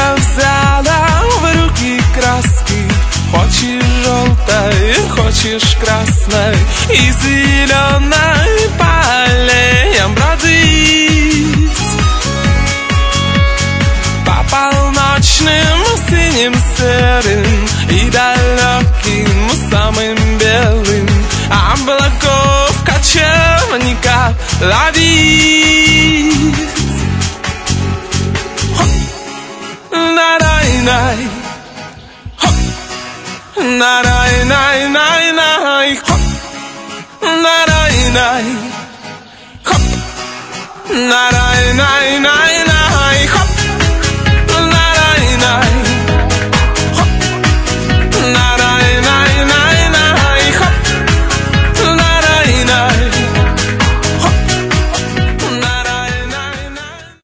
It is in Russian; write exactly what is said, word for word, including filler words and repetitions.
Я взяла в руки краски. Хочешь желтой, хочешь красной и зеленой по аллеям бродить. По полночным синим серым и далеким самым белым облаков кочевника ловить. На-рай-най, на-рай-най-най-най, на-рай-най, на-рай-най-най-най.